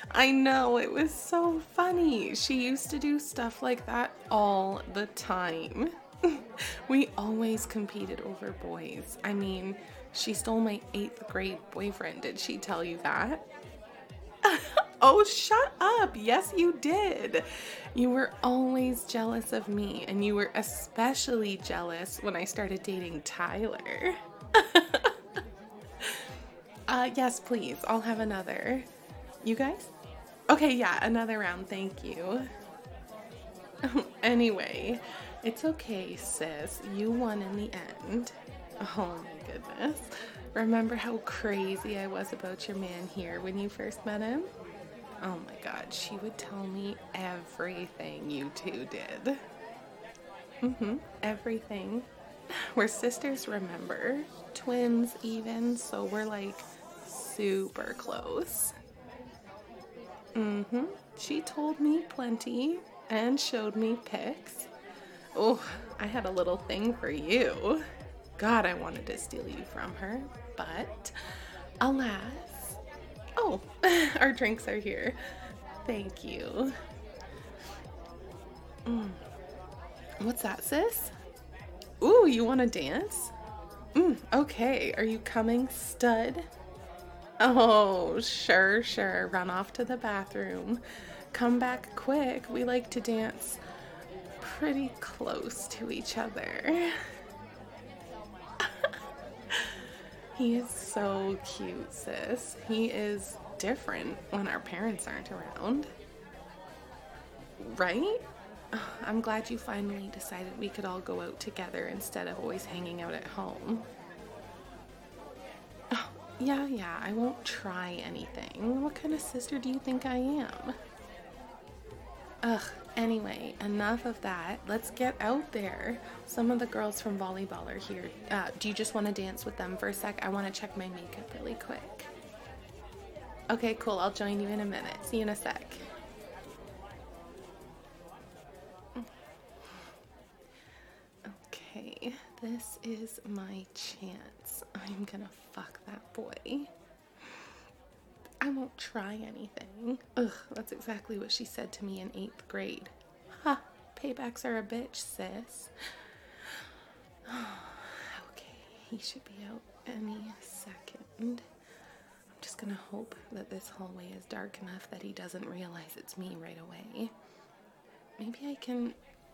I know, it was so funny. She used to do stuff like that all the time. We always competed over boys. I mean, she stole my 8th grade boyfriend. Did she tell you that? Oh, shut up. Yes, you did. You were always jealous of me, and you were especially jealous when I started dating Tyler. Yes, please. I'll have another. You guys? Okay, yeah, another round. Thank you. Anyway, it's okay, sis. You won in the end. Oh my goodness. Remember how crazy I was about your man here when you first met him? Oh my god, she would tell me everything you two did. Everything. We're sisters, remember? Twins, even, so we're like super close. She told me plenty and showed me pics. Oh, I had a little thing for you. God, I wanted to steal you from her, but alas. Oh, our drinks are here. Thank you. What's that, sis? Ooh, you want to dance? Okay, are you coming, stud? Oh, sure, sure. Run off to the bathroom. Come back quick. We like to dance pretty close to each other. He is so cute, sis. He is different when our parents aren't around. Right? I'm glad you finally decided we could all go out together instead of always hanging out at home. Yeah, I won't try anything. What kind of sister do you think I am? Ugh, anyway, enough of that. Let's get out there. Some of the girls from volleyball are here. Do you just want to dance with them for a sec? I want to check my makeup really quick. Okay, cool. I'll join you in a minute. See you in a sec. Okay, this is my chance. I'm gonna fuck that boy. I won't try anything. Ugh, that's exactly what she said to me in 8th grade. Ha, paybacks are a bitch, sis. Okay, he should be out any second. I'm just gonna hope that this hallway is dark enough that he doesn't realize it's me right away. Maybe I can...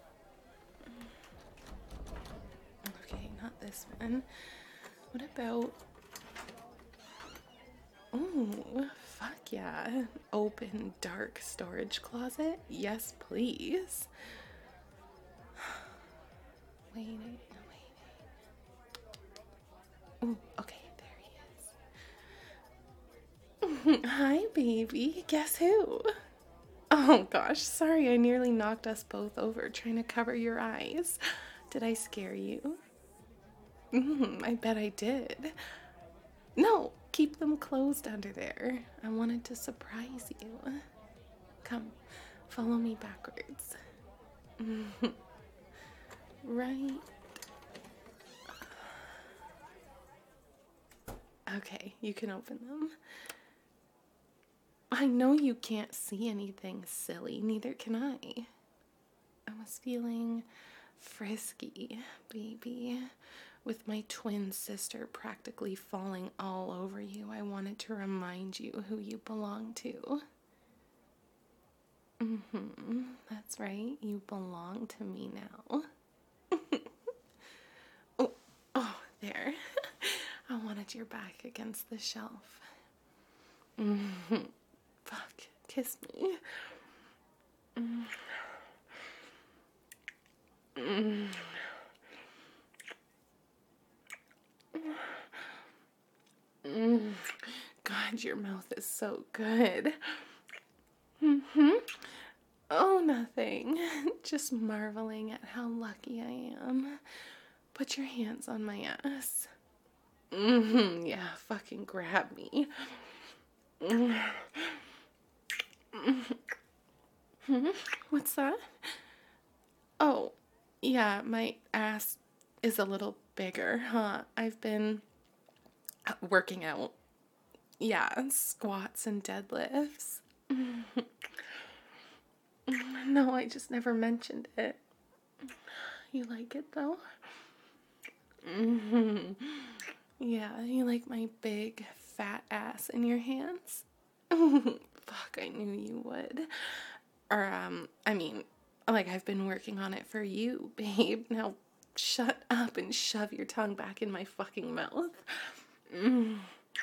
Okay, not this one. What about... Oh, fuck yeah. Open, dark storage closet? Yes, please. Waiting. Oh, okay, there he is. Hi, baby. Guess who? Oh gosh, sorry, I nearly knocked us both over trying to cover your eyes. Did I scare you? I bet I did. No, keep them closed under there. I wanted to surprise you. Come, follow me backwards. Right. Okay, you can open them. I know you can't see anything, silly. Neither can I. I was feeling frisky, baby. With my twin sister practically falling all over you, I wanted to remind you who you belong to. That's right, you belong to me now. Oh, there. I wanted your back against the shelf. Fuck, kiss me. God, your mouth is so good. Oh, nothing. Just marveling at how lucky I am. Put your hands on my ass. Yeah, fucking grab me. What's that? Oh, yeah, my ass is a little bigger, huh? I've been working out. Yeah, squats and deadlifts. No, I just never mentioned it. You like it though? Mm-hmm. Yeah, you like my big fat ass in your hands? Fuck, I knew you would. Or, I mean, like I've been working on it for you, babe. Now shut up and shove your tongue back in my fucking mouth. Mm.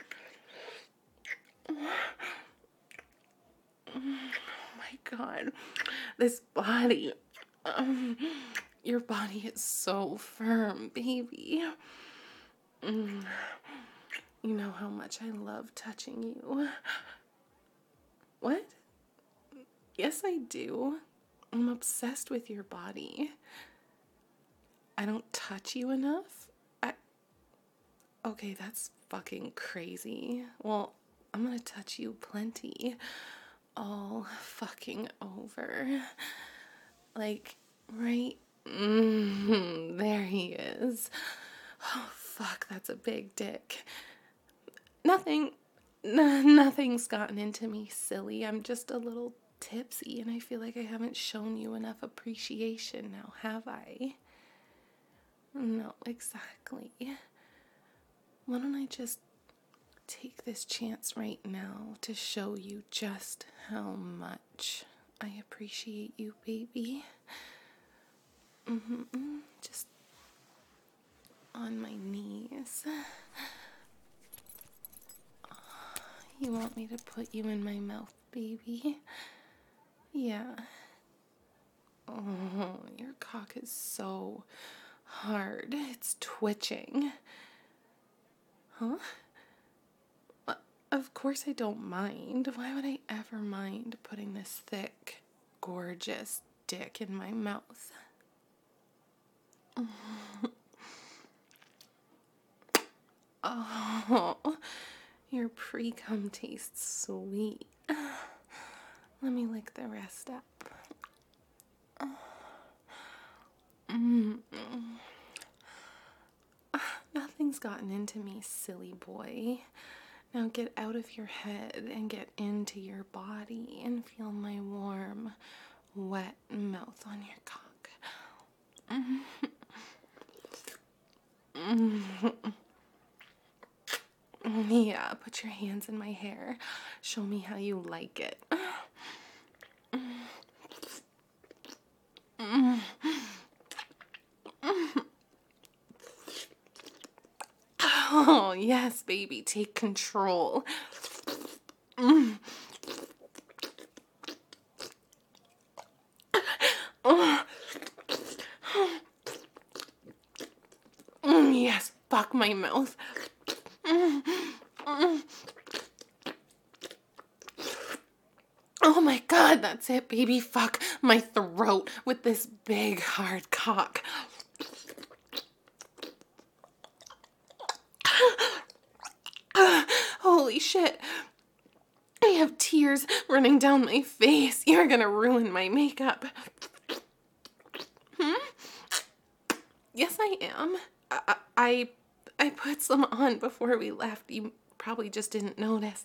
Oh my god. This body. Um, your body is so firm, baby. Mm. You know how much I love touching you. What? Yes, I do. I'm obsessed with your body. I don't touch you enough? Okay, that's fucking crazy. Well, I'm gonna touch you plenty. All fucking over. Like, right? There he is. Oh, fuck, that's a big dick. Nothing's gotten into me, silly. I'm just a little tipsy, and I feel like I haven't shown you enough appreciation now, have I? No, exactly. Why don't I just take this chance right now to show you just how much I appreciate you, baby? Just on my knees. You want me to put you in my mouth, baby? Yeah. Oh, your cock is so hard. It's twitching. Huh? Of course I don't mind. Why would I ever mind putting this thick, gorgeous dick in my mouth? Oh, your pre-cum tastes sweet. Let me lick the rest up. Nothing's gotten into me, silly boy. Now get out of your head and get into your body and feel my warm, wet mouth on your cock. Yeah, put your hands in my hair. Show me how you like it. Oh, yes, baby, take control. Yes, fuck my mouth. Oh my god, that's it, baby. Fuck my throat with this big hard cock. Holy shit. I have tears running down my face. You're gonna ruin my makeup. Yes, I am. I put some on before we left. You probably just didn't notice.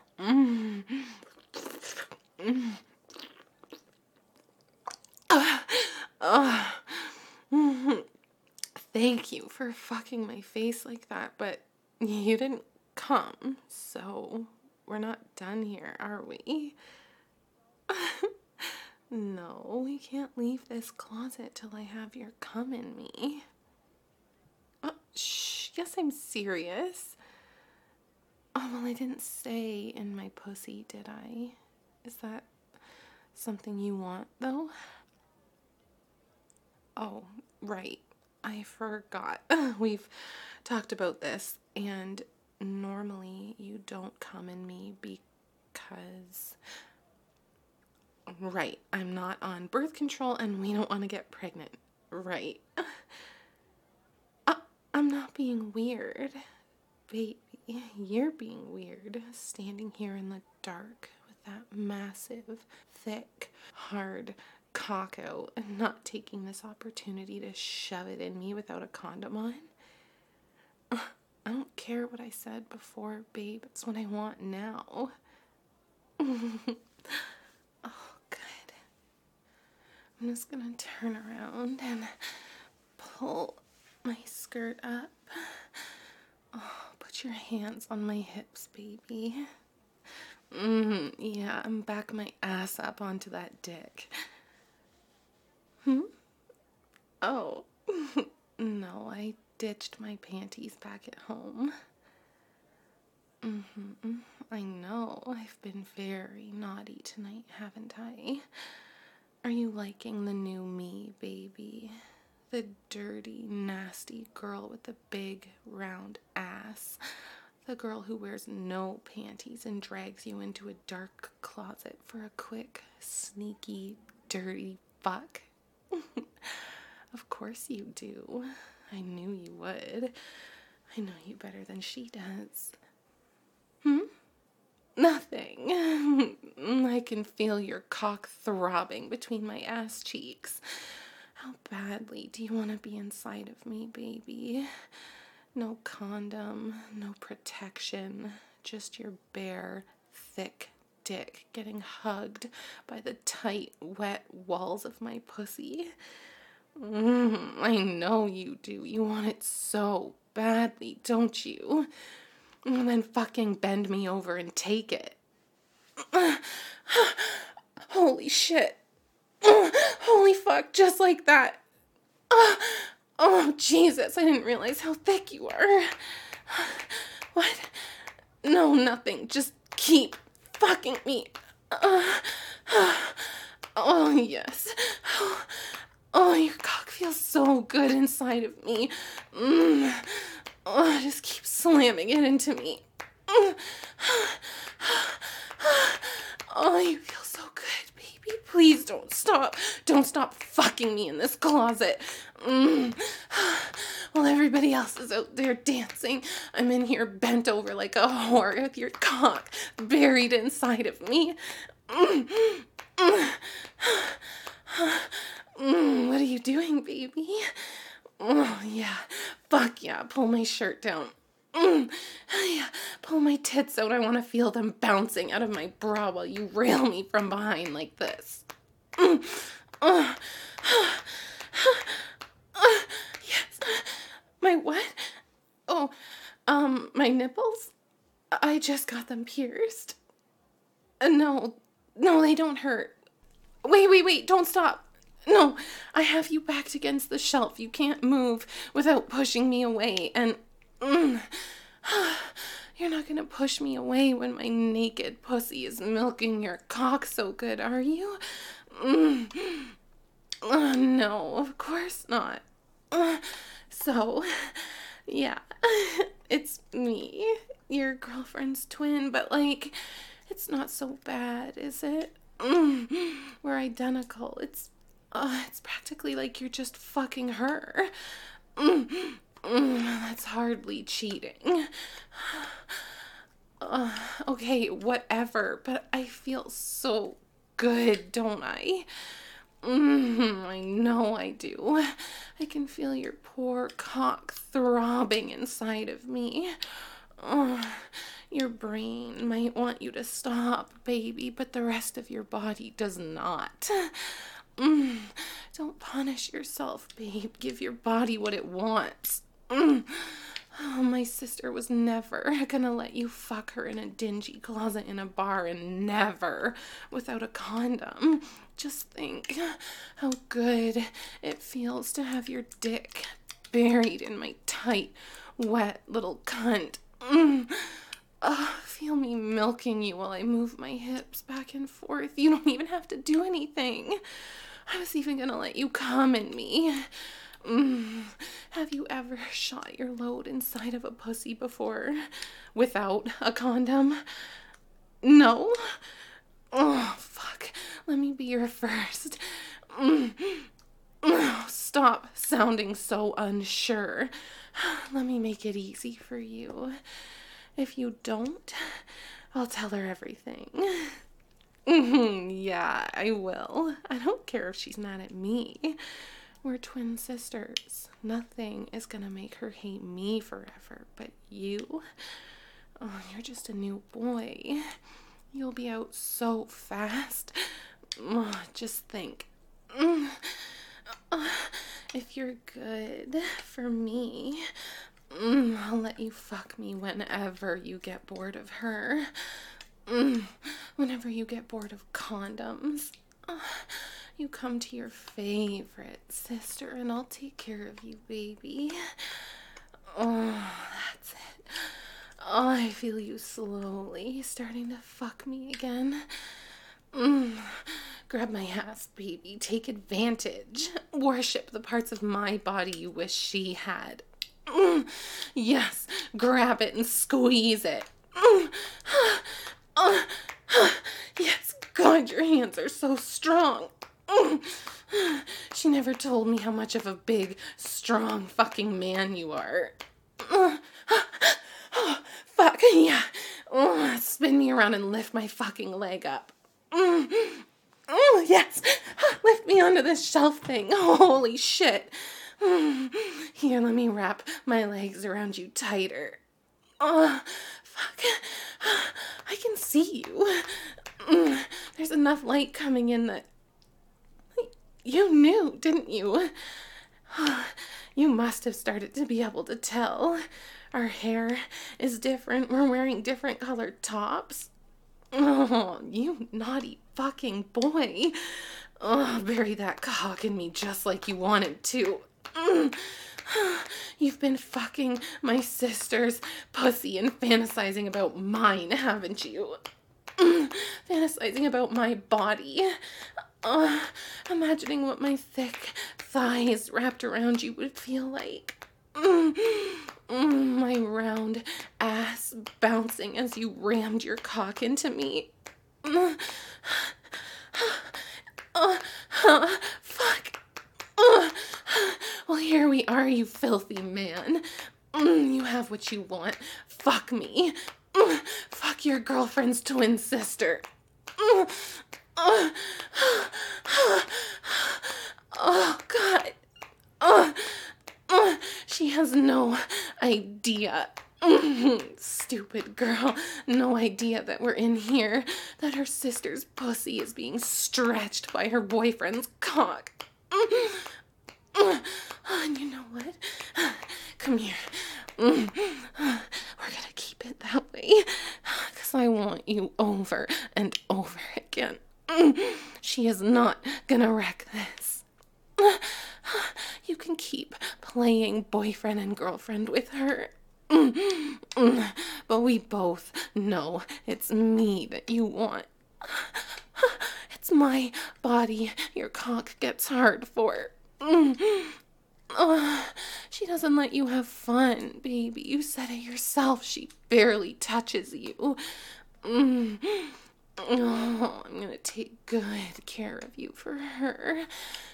Thank you for fucking my face like that, but you didn't come, so we're not done here, are we? No, we can't leave this closet till I have your cum in me. Shh, yes, I'm serious. Oh, well, I didn't say in my pussy, did I? Is that something you want, though? Oh, right. I forgot. We've talked about this, and normally you don't come in me because... Right, I'm not on birth control and we don't want to get pregnant. Right. I'm not being weird. Baby, you're being weird, standing here in the dark with that massive, thick, hard cock out and not taking this opportunity to shove it in me without a condom on. I don't care what I said before, babe. It's what I want now. just gonna turn around and pull my skirt up. Oh, put your hands on my hips, baby. Yeah, and back my ass up onto that dick. Oh, no, I ditched my panties back at home. I know, I've been very naughty tonight, haven't I? Are you liking the new me, baby? The dirty, nasty girl with the big, round ass. The girl who wears no panties and drags you into a dark closet for a quick, sneaky, dirty fuck. Of course you do. I knew you would. I know you better than she does. Nothing. I can feel your cock throbbing between my ass cheeks. How badly do you want to be inside of me, baby? No condom, no protection, just your bare, thick dick getting hugged by the tight, wet walls of my pussy. I know you do. You want it so badly, don't you? And then fucking bend me over and take it. Holy shit. Holy fuck, just like that. Oh, Jesus, I didn't realize how thick you are. What? No, nothing. Just keep fucking me. Oh, yes. Oh, your cock feels so good inside of me. Oh, just keep slamming it into me. Oh, you feel so good, baby. Please don't stop. Don't stop fucking me in this closet. While everybody else is out there dancing, I'm in here bent over like a whore with your cock buried inside of me. What are you doing, baby? Oh, yeah. Fuck yeah. Pull my shirt down. Yeah. Pull my tits out. I want to feel them bouncing out of my bra while you rail me from behind like this. Yes. My what? Oh, my nipples? I just got them pierced. No, they don't hurt. Wait, don't stop. No, I have you backed against the shelf. You can't move without pushing me away, and you're not gonna push me away when my naked pussy is milking your cock so good, are you? No, of course not. So, yeah, it's me, your girlfriend's twin, but like, it's not so bad, is it? We're identical. It's practically like you're just fucking her. That's hardly cheating. Okay, whatever, but I feel so good, don't I? I know I do. I can feel your poor cock throbbing inside of me. Your brain might want you to stop, baby, but the rest of your body does not. Don't punish yourself, babe. Give your body what it wants. Oh, my sister was never gonna let you fuck her in a dingy closet in a bar, and never without a condom. Just think how good it feels to have your dick buried in my tight, wet little cunt. Feel me milking you while I move my hips back and forth. You don't even have to do anything. I was even gonna let you come in me. Have you ever shot your load inside of a pussy before without a condom? No? Oh, fuck. Let me be your first. Stop sounding so unsure. Let me make it easy for you. If you don't, I'll tell her everything. Yeah, I will. I don't care if she's mad at me. We're twin sisters. Nothing is gonna make her hate me forever, but you? Oh, you're just a new boy. You'll be out so fast. Oh, just think. Mm. If you're good for me, I'll let you fuck me whenever you get bored of her. Whenever you get bored of condoms. You come to your favorite sister and I'll take care of you, baby. Oh, that's it. Oh, I feel you slowly starting to fuck me again. Grab my ass, baby. Take advantage. Worship the parts of my body you wish she had. Yes, grab it and squeeze it. Yes, God, your hands are so strong. She never told me how much of a big, strong fucking man you are. Fuck, yeah. Spin me around and lift my fucking leg up. Yes. Lift me onto this shelf thing. Holy shit. Here, let me wrap my legs around you tighter. Fuck. I can see you. There's enough light coming in that... You knew, didn't you? You must have started to be able to tell. Our hair is different. We're wearing different colored tops. Oh, you naughty fucking boy. Oh, bury that cock in me just like you wanted to. You've been fucking my sister's pussy and fantasizing about mine, haven't you? Fantasizing about my body. Imagining what my thick thighs wrapped around you would feel like. My round ass bouncing as you rammed your cock into me. Fuck. Well, here we are, you filthy man. You have what you want. Fuck me. Fuck your girlfriend's twin sister. Oh, God. She has no idea. Stupid girl. No idea that we're in here. That her sister's pussy is being stretched by her boyfriend's cock. And you know what? Come here. We're gonna keep it that way. Because I want you over and over again. She is not gonna wreck this. You can keep playing boyfriend and girlfriend with her. But we both know it's me that you want. It's my body your cock gets hard for. She doesn't let you have fun, baby. You said it yourself. She barely touches you. I'm gonna take good care of you for her.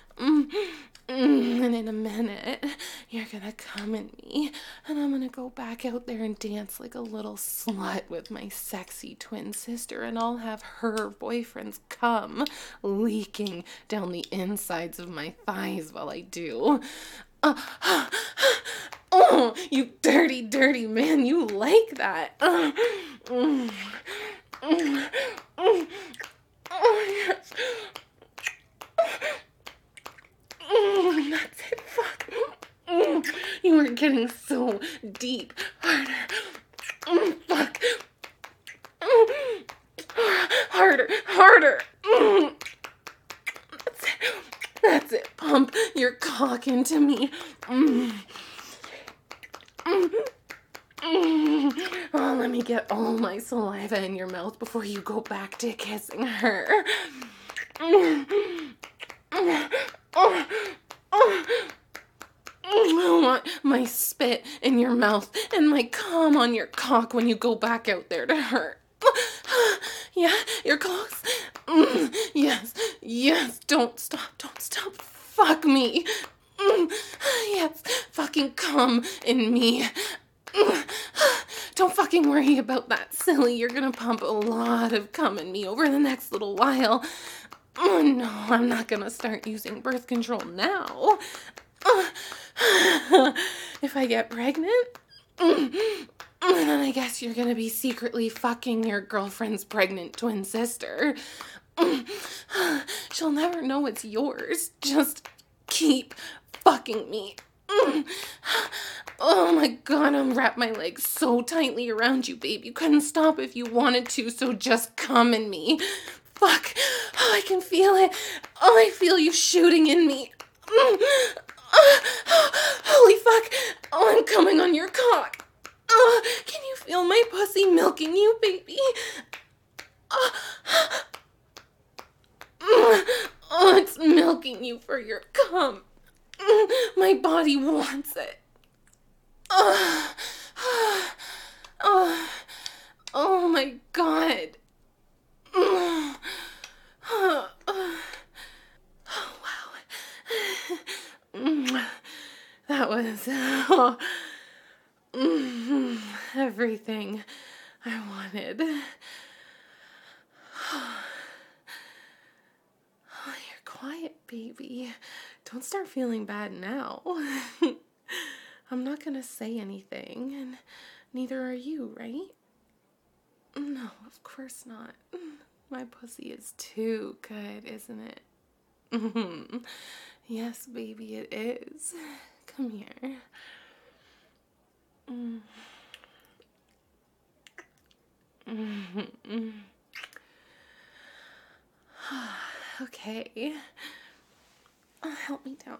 And in a minute, you're gonna come in me, and I'm gonna go back out there and dance like a little slut with my sexy twin sister, and I'll have her boyfriend's cum leaking down the insides of my thighs while I do. Oh, you dirty, dirty man, you like that. Oh, yes. That's it, fuck. You are getting so deep. Harder. Fuck. Harder, harder. That's it. Pump your cock into me. Oh, let me get all my saliva in your mouth before you go back to kissing her. I want my spit in your mouth and my cum on your cock when you go back out there to her. Yeah, you're close. Yes, yes, don't stop, fuck me. Yes, fucking cum in me. Don't fucking worry about that, silly. You're gonna pump a lot of cum in me over the next little while. Oh, no, I'm not gonna start using birth control now. If I get pregnant, then I guess you're gonna be secretly fucking your girlfriend's pregnant twin sister. She'll never know it's yours. Just keep fucking me. Oh my god, I'm wrapped my legs so tightly around you, babe. You couldn't stop if you wanted to, so just come in me. Fuck. Oh, I can feel it. Oh, I feel you shooting in me. Holy fuck. Oh, I'm coming on your cock. Oh, can you feel my pussy milking you, baby? Oh, it's milking you for your cum. My body wants it. Oh, oh, oh my god. Oh, wow. That was everything I wanted. Oh, you're quiet, baby. Don't start feeling bad now. I'm not gonna say anything, and neither are you, right? No, of course not. My pussy is too good, isn't it? Yes, baby, it is. Come here. Okay. Help me down.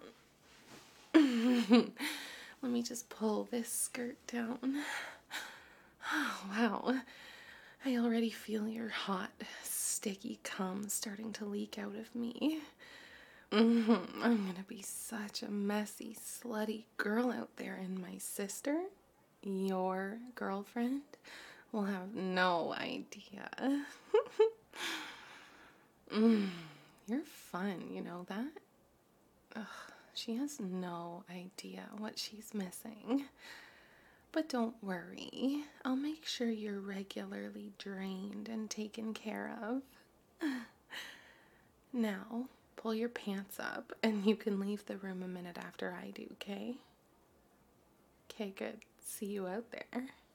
Let me just pull this skirt down. Oh, wow. I already feel your hot, sticky cum starting to leak out of me. I'm gonna be such a messy, slutty girl out there, and my sister, your girlfriend, will have no idea. You're fun, you know that? Ugh, she has no idea what she's missing. But don't worry, I'll make sure you're regularly drained and taken care of. Now, pull your pants up and you can leave the room a minute after I do, okay? Okay, good. See you out there.